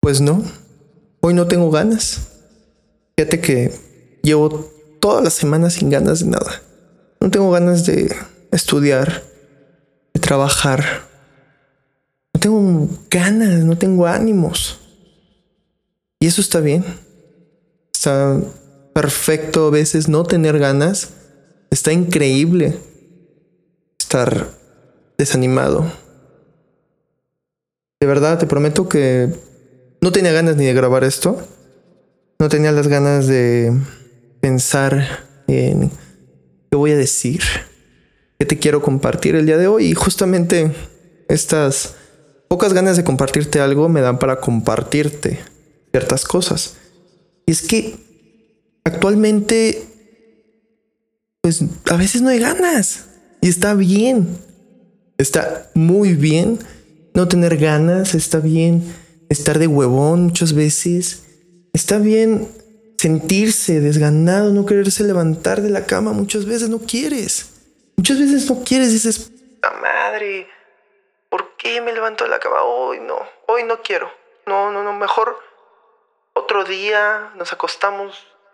Pues no, hoy no tengo ganas. Fíjate que llevo toda la semana sin ganas de nada. No tengo ganas de estudiar, de trabajar. No tengo ganas, no tengo ánimos. Y eso está bien. Está perfecto a veces no tener ganas. Está increíble estar desanimado. De verdad, te prometo que no tenía ganas ni de grabar esto. No tenía las ganas de pensar en qué voy a decir, qué te quiero compartir el día de hoy. Y justamente estas pocas ganas de compartirte algo me dan para compartirte ciertas cosas. Y es que actualmente, pues a veces no hay ganas. Y está bien. Está muy bien no tener ganas. Está bien estar de huevón muchas veces. Está bien sentirse desganado, no quererse levantar de la cama. Muchas veces no quieres. Muchas veces no quieres. Dices, ¡puta madre! ¿Por qué me levanto de la cama? Hoy no quiero. No. Mejor otro día nos acostamos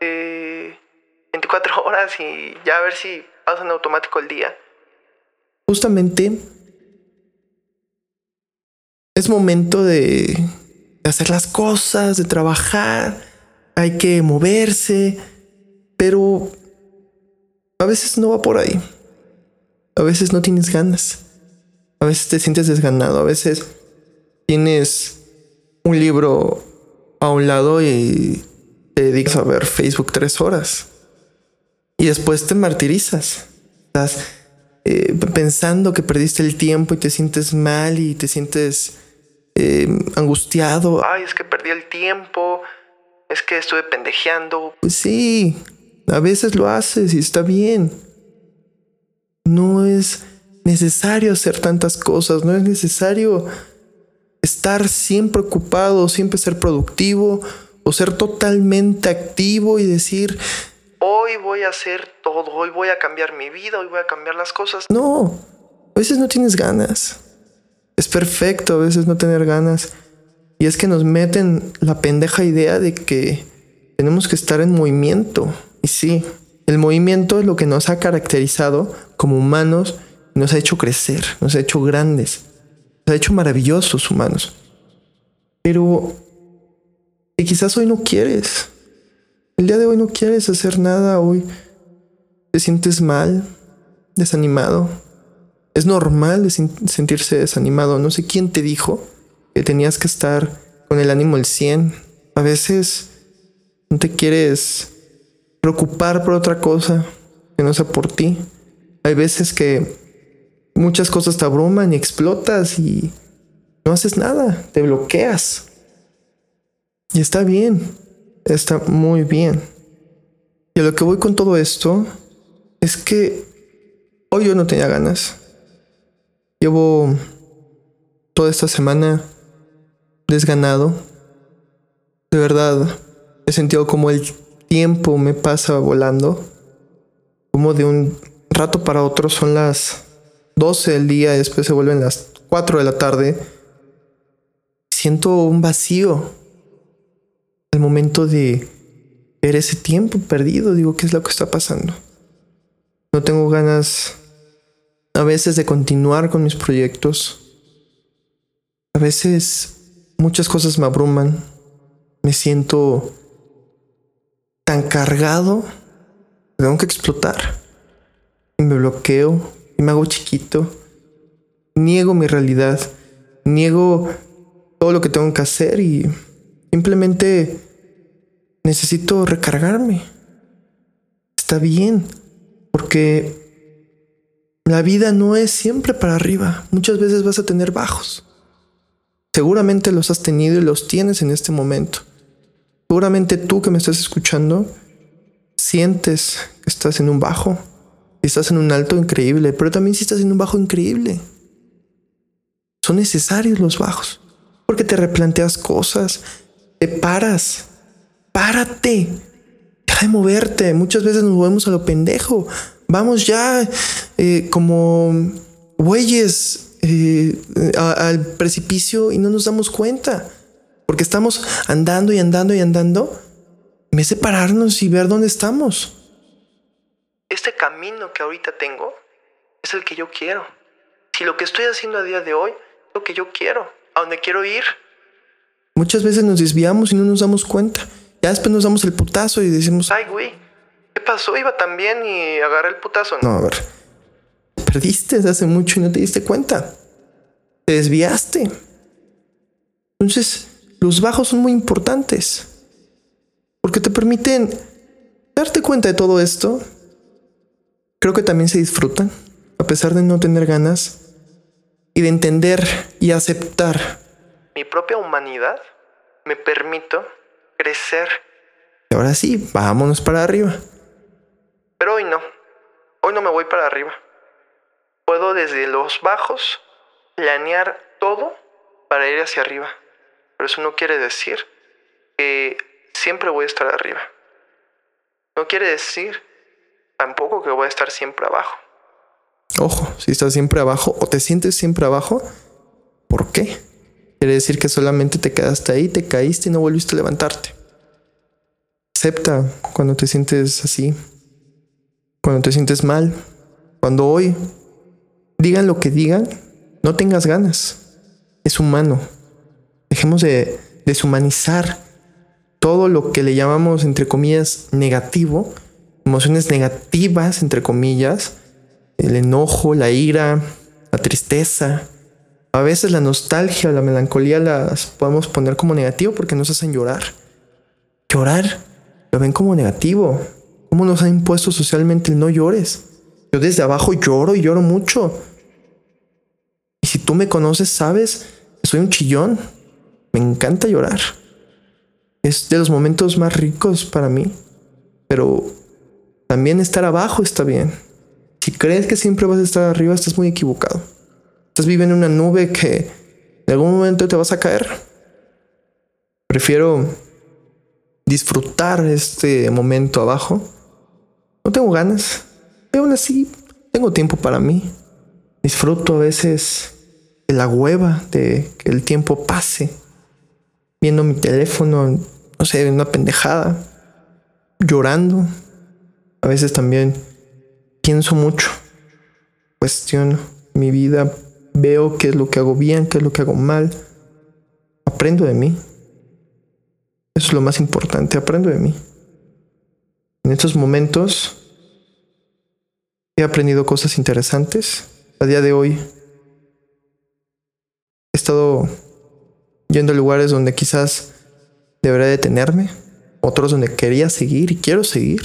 24 horas y ya a ver si pasa en automático el día. Justamente es momento de hacer las cosas, de trabajar. Hay que moverse, pero a veces no va por ahí. A veces no tienes ganas. A veces te sientes desganado. A veces tienes un libro a un lado y te dedicas a ver Facebook 3 horas. Y después te martirizas. Estás pensando que perdiste el tiempo y te sientes mal y te sientes angustiado. Ay, es que perdí el tiempo. Es que estuve pendejeando. Pues sí, a veces lo haces y está bien. No es necesario hacer tantas cosas. No es necesario estar siempre ocupado, siempre ser productivo o ser totalmente activo y decir, hoy voy a hacer todo, hoy voy a cambiar mi vida, hoy voy a cambiar las cosas. No, a veces no tienes ganas. Es perfecto a veces no tener ganas. Y es que nos meten la pendeja idea de que tenemos que estar en movimiento. Y sí, el movimiento es lo que nos ha caracterizado como humanos, nos ha hecho crecer, nos ha hecho grandes, nos ha hecho maravillosos humanos. Pero que quizás hoy no quieres. El día de hoy no quieres hacer nada. Hoy te sientes mal, desanimado. Es normal sentirse desanimado. No sé quién te dijo que tenías que estar con el ánimo al 100. A veces no te quieres preocupar por otra cosa que no sea por ti. Hay veces que muchas cosas te abruman y explotas y no haces nada, te bloqueas. Y está bien, está muy bien. Y a lo que voy con todo esto es que hoy yo no tenía ganas. Llevo toda esta semana desganado. De verdad, he sentido como el tiempo me pasa volando. Como de un rato para otro son las 12 del día y después se vuelven las 4 de la tarde. Siento un vacío al momento de ver ese tiempo perdido. Digo, ¿qué es lo que está pasando? No tengo ganas a veces de continuar con mis proyectos. A veces muchas cosas me abruman. Me siento tan cargado que tengo que explotar. Y me bloqueo y me hago chiquito. Niego mi realidad. Niego todo lo que tengo que hacer y simplemente necesito recargarme. Está bien, porque la vida no es siempre para arriba. Muchas veces vas a tener bajos. Seguramente los has tenido y los tienes en este momento. Seguramente tú que me estás escuchando sientes que estás en un bajo y estás en un alto increíble, pero también si estás en un bajo increíble. Son necesarios los bajos porque te replanteas cosas, te paras. Párate, deja de moverte. Muchas veces nos movemos a lo pendejo. Vamos ya como bueyes al precipicio y no nos damos cuenta. Porque estamos andando y andando y andando en vez de pararnos y ver dónde estamos. Este camino que ahorita tengo es el que yo quiero. Si lo que estoy haciendo a día de hoy es lo que yo quiero, a donde quiero ir. Muchas veces nos desviamos y no nos damos cuenta. Ya después nos damos el putazo y decimos, ay, güey, ¿qué pasó? Iba tan bien y agarré el putazo. No, a ver, perdiste desde hace mucho y no te diste cuenta. Te desviaste. Entonces, los bajos son muy importantes porque te permiten darte cuenta de todo esto. Creo que también se disfrutan, a pesar de no tener ganas, y de entender y aceptar mi propia humanidad. Me permito crecer. Y ahora sí, vámonos para arriba. Pero hoy no me voy para arriba. Puedo desde los bajos planear todo para ir hacia arriba. Pero eso no quiere decir que siempre voy a estar arriba. No quiere decir tampoco que voy a estar siempre abajo. Ojo, si estás siempre abajo o te sientes siempre abajo, ¿por qué? Quiere decir que solamente te quedaste ahí, te caíste y no volviste a levantarte. Acepta cuando te sientes así, cuando te sientes mal, cuando hoy digan lo que digan, no tengas ganas. Es humano. Dejemos de deshumanizar todo lo que le llamamos, entre comillas, negativo, emociones negativas, entre comillas, el enojo, la ira, la tristeza. A veces la nostalgia o la melancolía las podemos poner como negativo porque nos hacen llorar. Llorar lo ven como negativo. ¿Cómo nos ha impuesto socialmente el no llores? Yo desde abajo lloro y lloro mucho. Y si tú me conoces, sabes que soy un chillón. Me encanta llorar. Es de los momentos más ricos para mí. Pero también estar abajo está bien. Si crees que siempre vas a estar arriba, estás muy equivocado. Estás viviendo en una nube que en algún momento te vas a caer. Prefiero disfrutar este momento abajo. No tengo ganas, pero aún así tengo tiempo para mí. Disfruto a veces de la hueva de que el tiempo pase, viendo mi teléfono, no sé, una pendejada, llorando. A veces también pienso mucho, cuestiono mi vida, veo qué es lo que hago bien, qué es lo que hago mal. Aprendo de mí. Eso es lo más importante, aprendo de mí. En estos momentos he aprendido cosas interesantes. A día de hoy he estado yendo a lugares donde quizás debería detenerme, otros donde quería seguir y quiero seguir.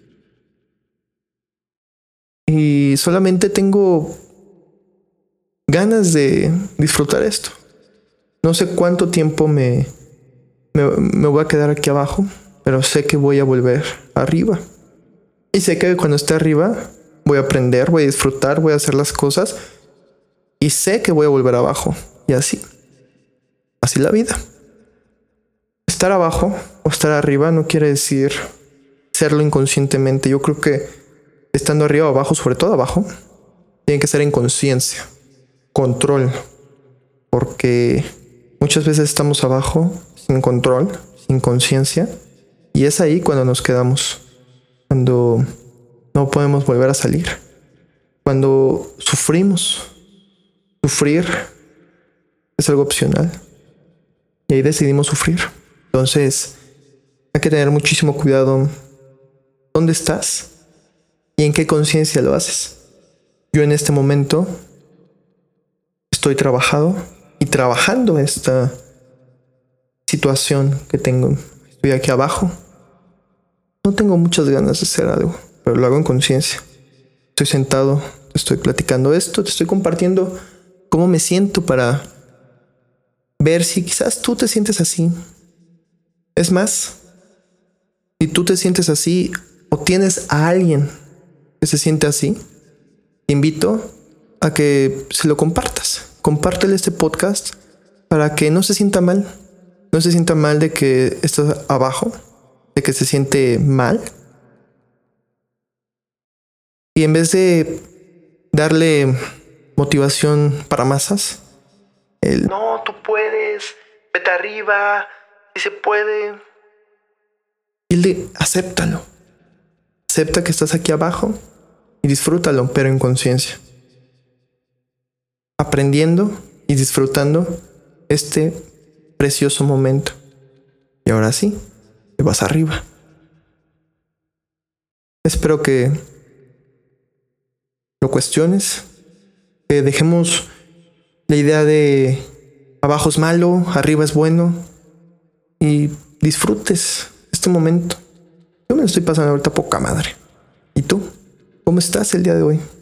Y solamente tengo ganas de disfrutar esto. No sé cuánto tiempo me voy a quedar aquí abajo, pero sé que voy a volver arriba. Y sé que cuando esté arriba voy a aprender, voy a disfrutar, voy a hacer las cosas. Y sé que voy a volver abajo. Y así la vida. Estar abajo o estar arriba no quiere decir serlo inconscientemente. Yo creo que estando arriba o abajo, sobre todo abajo, tiene que ser en conciencia, control. Porque muchas veces estamos abajo sin control, sin conciencia. Y es ahí cuando nos quedamos. Cuando no podemos volver a salir. Cuando sufrimos. Sufrir es algo opcional. Y ahí decidimos sufrir. Entonces, hay que tener muchísimo cuidado. ¿Dónde estás? ¿Y en qué conciencia lo haces? Yo en este momento estoy trabajando esta situación que tengo. Estoy aquí abajo. No tengo muchas ganas de hacer algo, pero lo hago en conciencia. Estoy sentado, te estoy platicando esto, te estoy compartiendo cómo me siento para ver si quizás tú te sientes así. Es más, si tú te sientes así o tienes a alguien que se siente así, te invito a que se lo compartas. Compártele este podcast para que no se sienta mal. No se sienta mal de que estás abajo, de que se siente mal. Y en vez de darle motivación para masas, no, tú puedes, vete arriba, si se puede. Dile, acéptalo. Acepta que estás aquí abajo y disfrútalo, pero en conciencia. Aprendiendo y disfrutando este precioso momento. Y ahora sí, te vas arriba. Espero que lo cuestiones, que dejemos la idea de abajo es malo, arriba es bueno y disfrutes este momento. Yo me lo estoy pasando ahorita poca madre. ¿Y tú? ¿Cómo estás el día de hoy?